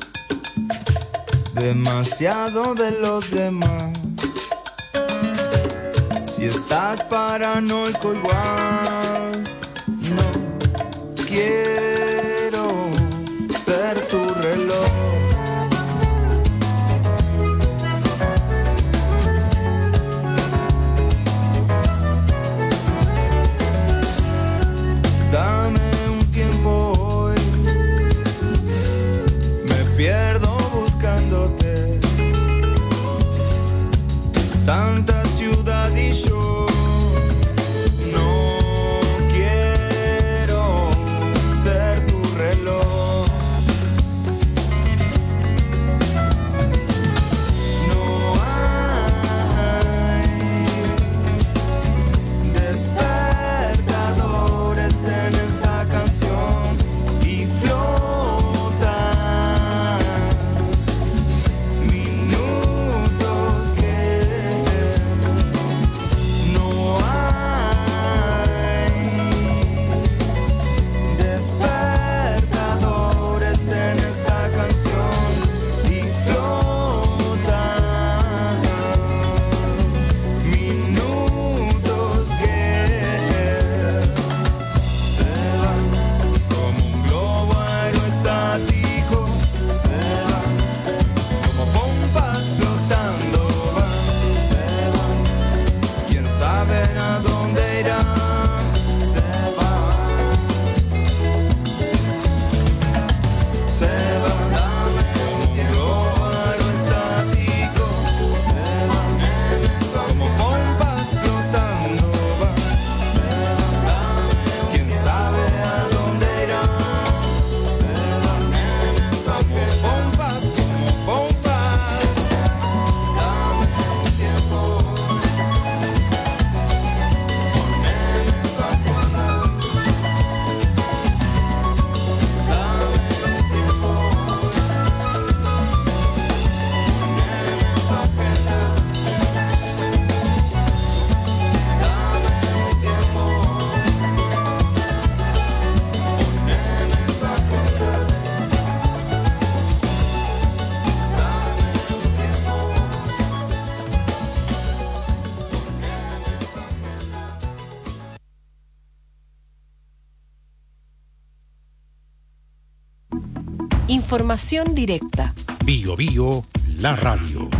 demasiado de los demás. Si estás paranoico igual, no quiero ser tu reloj. Dame un tiempo hoy, me pierdo buscándote. Tanta ciudad y yo no quiero ser Información directa. Bio Bio, la radio.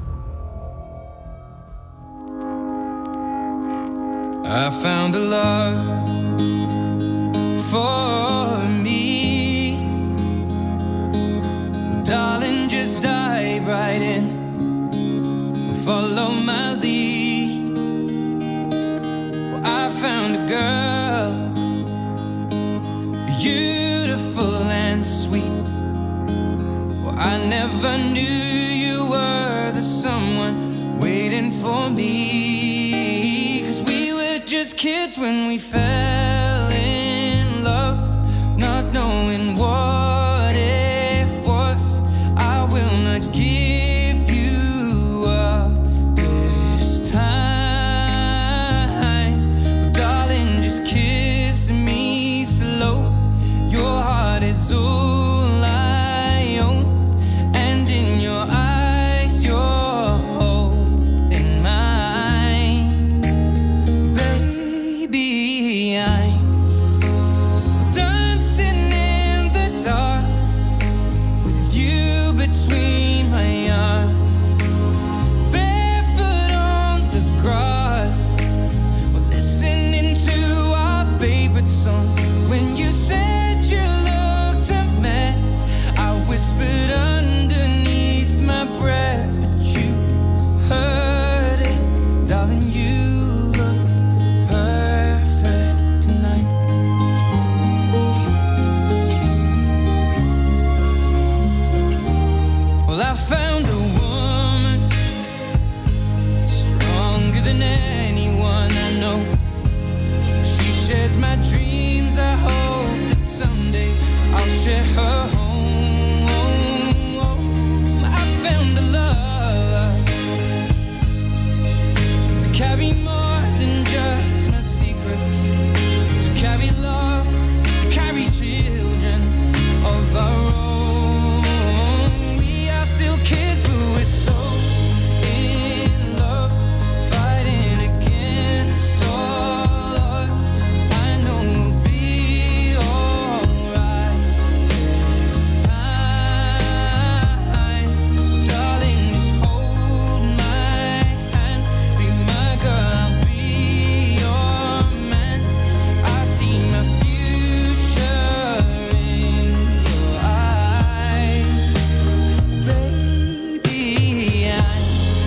I found a love for me. Darling, just dive right in. Follow my lead. Well, I found a girl, beautiful and sweet. Well, I never knew you were the someone waiting for me. Just kids when we fell in love, not knowing what it was. I will not give you up this time, darling, just kiss me slow. Your heart is all I own, and in your eyes you're holding mine. When you said you looked a mess, I whispered underneath my breath, but you heard it, darling. You look perfect tonight. Well, I found a woman stronger than anyone I know. She shares my dreams. I hope that someday I'll share her home. I found a love to carry more than just my secrets, to carry love, to carry children of our own. We are still kids, but we're so in love, fighting against all odds. I know we'll be alright this time. Darling, just hold my hand, be my girl, I'll be your man. I see my future in your eyes, baby. I'm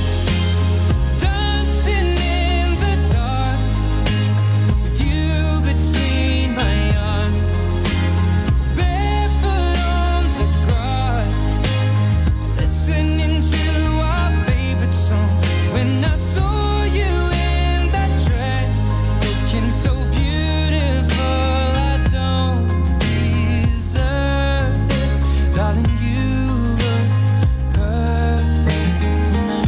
dancing in the dark with you between my arms, barefoot on the grass, listening to our favorite song. When I saw you in that dress, looking so beautiful, I don't deserve this, darling. You look perfect tonight.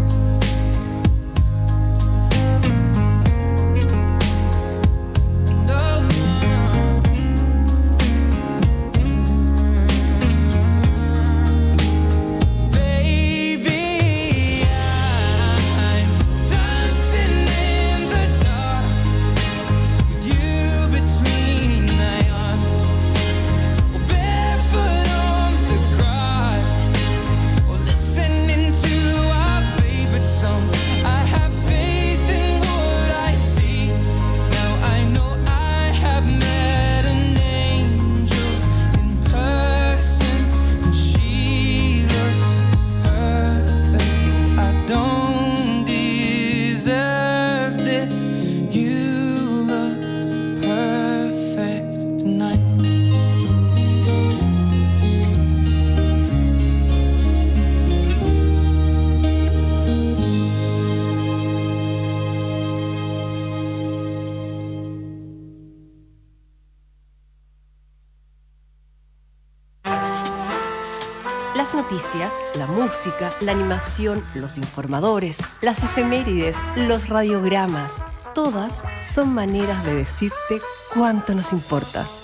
No, no, baby, I'm dancing in the dark with you between my arms, barefoot on the grass, or listening to our favorite song. I have faith in what I see. Now I know I have met an angel in person, and she looks perfect. I don't deserve this. You look perfect tonight. Las noticias, la música, la animación, los informadores, las efemérides, los radiogramas, todas son maneras de decirte cuánto nos importas.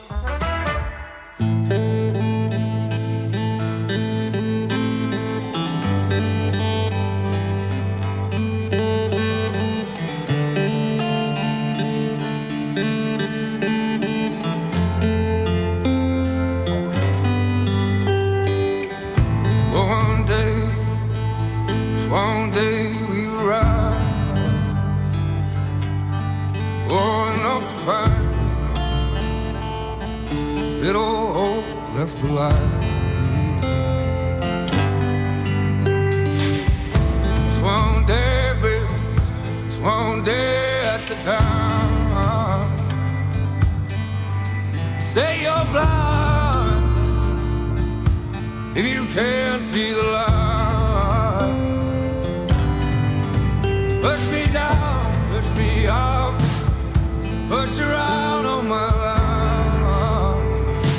find little hope left alive. Just one day, baby, just one day at the time. Say you're blind if you can't see the light. Push me down, push me out, pushed around on my life,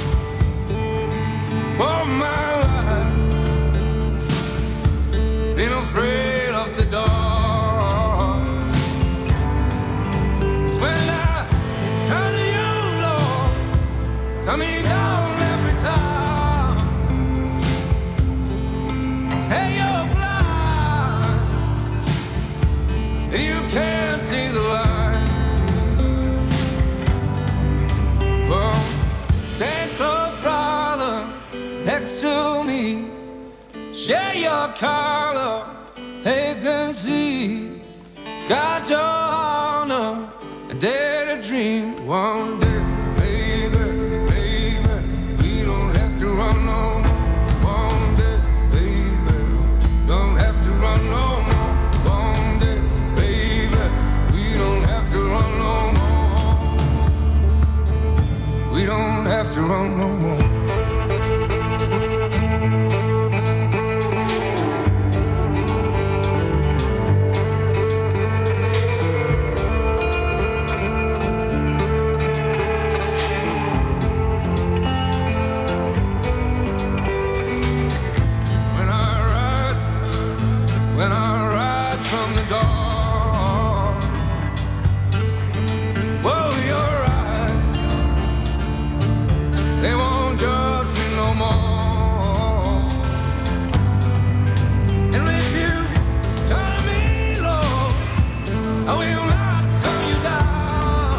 all my life. Been afraid of the dark. It's when I turn to you, Lord, turn me down every time. Say you're blind and you can't see the light. Stand close, brother, next to me. Share your color, they can see. Got your honor, and dare to dream. One day, baby, baby, we don't have to run no more. One day, baby, don't have to run no more. One day, baby, we don't have to run no more. We don't have to run no more. When I rise, when I rise from the dark, whoa, you're right. They won't judge me no more. And if you turn to me, Lord, I will not turn you down.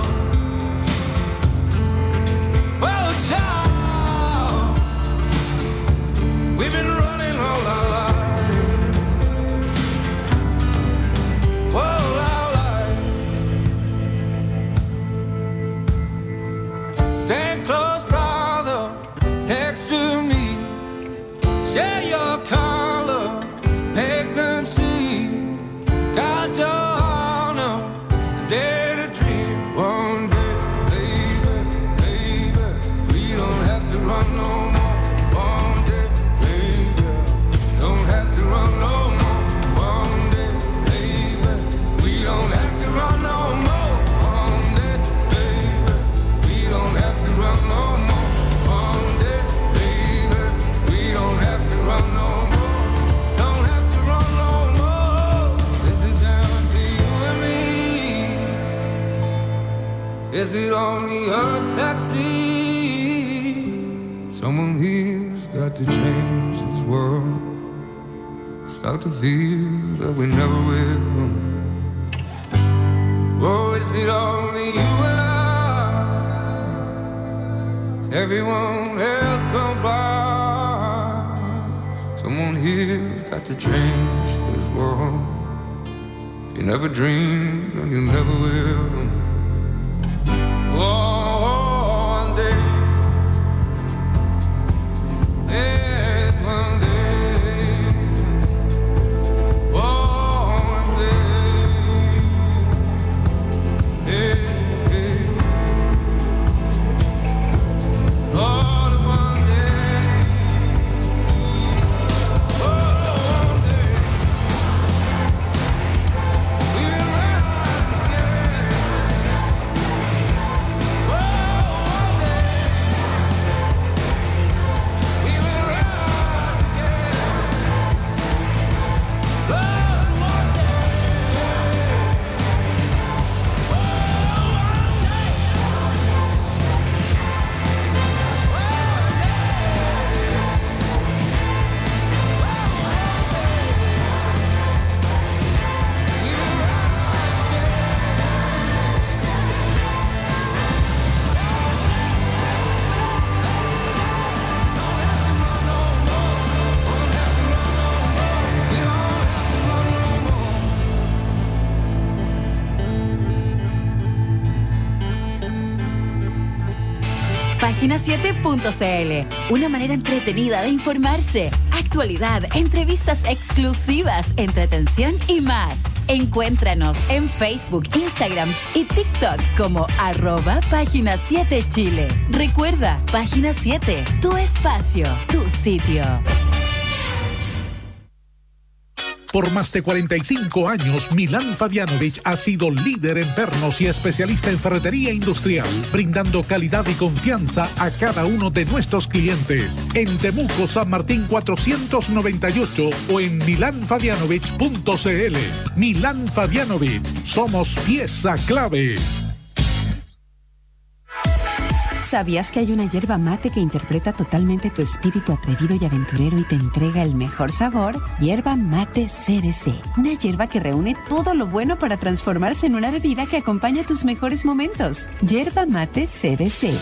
Well, child, we've been running all our lives, all our lives. Stand close, brother, next to me. Share your color, they can see. Got your honor, dare to dream. One day, baby, baby, we don't have to run no more. One day, baby, don't have to run no more. One day, baby, we don't have to run no more. One day, baby, we don't have to run no more. One day, baby, we don't have to run no more. Don't have to run no more. Is it down to you and me? Is it only us that sees? Someone here's got to change this world. Start to feel that we never will. Oh, is it only you and I? Is everyone else gone blind? Someone here's got to change this world. If you never dreamed, then you never will. Oh, one day, yes, one day, oh, one day, yeah, yeah. Oh, one day, oh, one day, we'll rise again. Oh, página siete punto c l. Una manera entretenida de informarse. Actualidad, entrevistas exclusivas, entretención y más. Encuéntranos en Facebook, Instagram y TikTok como arroba página siete Chile. Recuerda, página siete, tu espacio, tu sitio. Por más de cuarenta y cinco años, Milán Fabianovich ha sido líder en pernos y especialista en ferretería industrial, brindando calidad y confianza a cada uno de nuestros clientes. En Temuco, San Martín cuatrocientos noventa y ocho o en milan fabianovich punto c l. Milán Fabianovich, somos pieza clave. ¿Sabías que hay una yerba mate que interpreta totalmente tu espíritu atrevido y aventurero y te entrega el mejor sabor? Yerba Mate C B C. Una yerba que reúne todo lo bueno para transformarse en una bebida que acompaña tus mejores momentos. Yerba Mate C B C.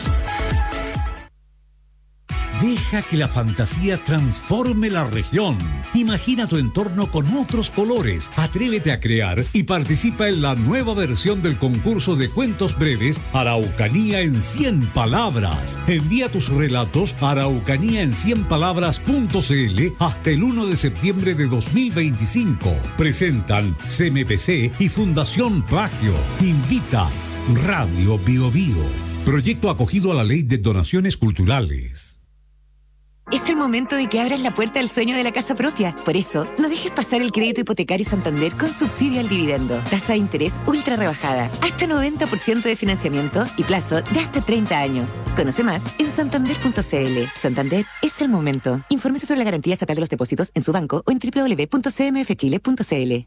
Deja que la fantasía transforme la región. Imagina tu entorno con otros colores. Atrévete a crear y participa en la nueva versión del concurso de cuentos breves Araucanía en cien palabras. Envía tus relatos a araucanía en cien palabras punto c l hasta el uno de septiembre de dos mil veinticinco. Presentan C M P C y Fundación Plagio. Invita Radio Bio Bio. Proyecto acogido a la Ley de Donaciones Culturales. Es el momento de que abras la puerta al sueño de la casa propia. Por eso, no dejes pasar el crédito hipotecario Santander con subsidio al dividendo. Tasa de interés ultra rebajada, hasta noventa por ciento de financiamiento y plazo de hasta treinta años. Conoce más en santander punto c l. Santander es el momento. Infórmese sobre la garantía estatal de los depósitos en su banco o en doble u doble u doble u punto c m f chile punto c l.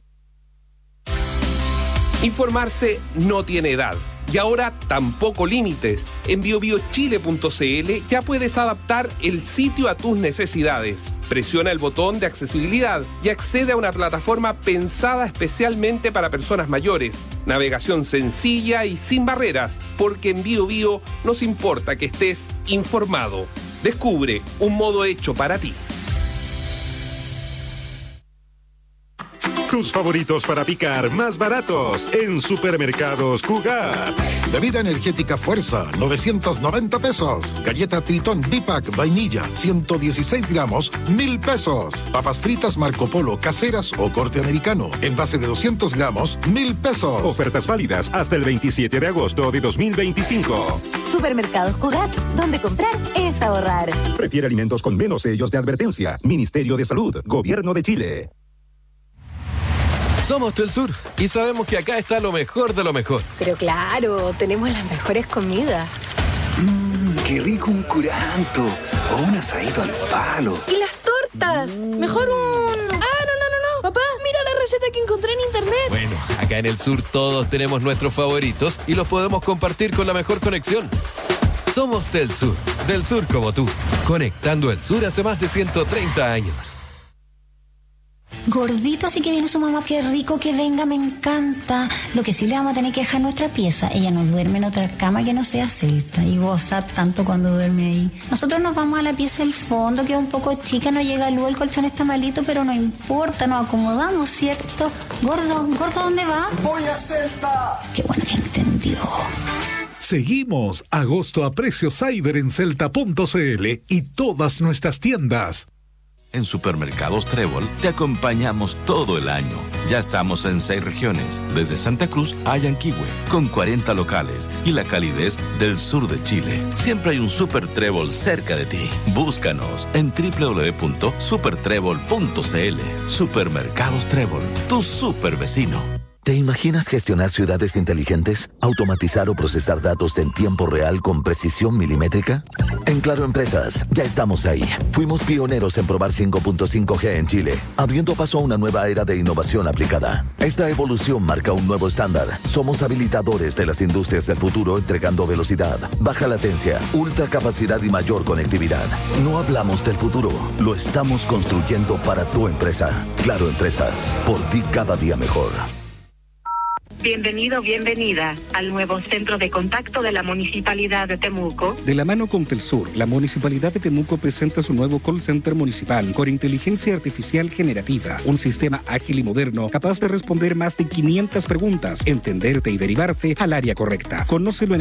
Informarse no tiene edad. Y ahora tampoco límites. En bio bio chile punto c l ya puedes adaptar el sitio a tus necesidades. Presiona el botón de accesibilidad y accede a una plataforma pensada especialmente para personas mayores. Navegación sencilla y sin barreras, porque en BioBio nos importa que estés informado. Descubre un modo hecho para ti. Tus favoritos para picar más baratos en Supermercados Cugat. Bebida energética Fuerza, novecientos noventa pesos. Galleta Tritón Bipac Vainilla, ciento dieciséis gramos, mil pesos. Papas fritas Marco Polo, caseras o corte americano, envase de doscientos gramos, mil pesos. Ofertas válidas hasta el veintisiete de agosto de dos mil veinticinco. Supermercados Cugat, donde comprar es ahorrar. Prefiere alimentos con menos sellos de advertencia. Ministerio de Salud, Gobierno de Chile. Somos Telsur y sabemos que acá está lo mejor de lo mejor. Pero claro, tenemos las mejores comidas. Mmm, qué rico un curanto o un asadito al palo. ¿Y las tortas? Mejor un... Ah, no, no, no, no. Papá, mira la receta que encontré en internet. Bueno, acá en el sur todos tenemos nuestros favoritos y los podemos compartir con la mejor conexión. Somos Telsur, del sur como tú, conectando el sur hace más de ciento treinta años. Gordito, así que viene su mamá, qué rico que venga, me encanta. Lo que sí le vamos a tener que dejar nuestra pieza. Ella no duerme en otra cama que no sea celta y goza tanto cuando duerme ahí. Nosotros nos vamos a la pieza del fondo, que es un poco chica, no llega luz, el colchón está malito, pero no importa, nos acomodamos, ¿cierto? Gordo, gordo, ¿dónde va? ¡Voy a Celta! Qué bueno que entendió. Seguimos agosto a precio cyber en celta punto c l y todas nuestras tiendas. En Supermercados Trébol te acompañamos todo el año. Ya estamos en seis regiones, desde Santa Cruz a Yanquihue, con cuarenta locales y la calidez del sur de Chile. Siempre hay un Super Trébol cerca de ti. Búscanos en doble u doble u doble u punto super trébol punto c l. Supermercados Trébol, tu super vecino. ¿Te imaginas gestionar ciudades inteligentes? ¿Automatizar o procesar datos en tiempo real con precisión milimétrica? En Claro Empresas, ya estamos ahí. Fuimos pioneros en probar cinco punto cinco G en Chile, abriendo paso a una nueva era de innovación aplicada. Esta evolución marca un nuevo estándar. Somos habilitadores de las industrias del futuro, entregando velocidad, baja latencia, ultra capacidad y mayor conectividad. No hablamos del futuro, lo estamos construyendo para tu empresa. Claro Empresas, por ti cada día mejor. Bienvenido, bienvenida al nuevo centro de contacto de la Municipalidad de Temuco. De la mano con Telsur, la Municipalidad de Temuco presenta su nuevo call center municipal con inteligencia artificial generativa, un sistema ágil y moderno capaz de responder más de quinientas preguntas, entenderte y derivarte al área correcta. Conócelo en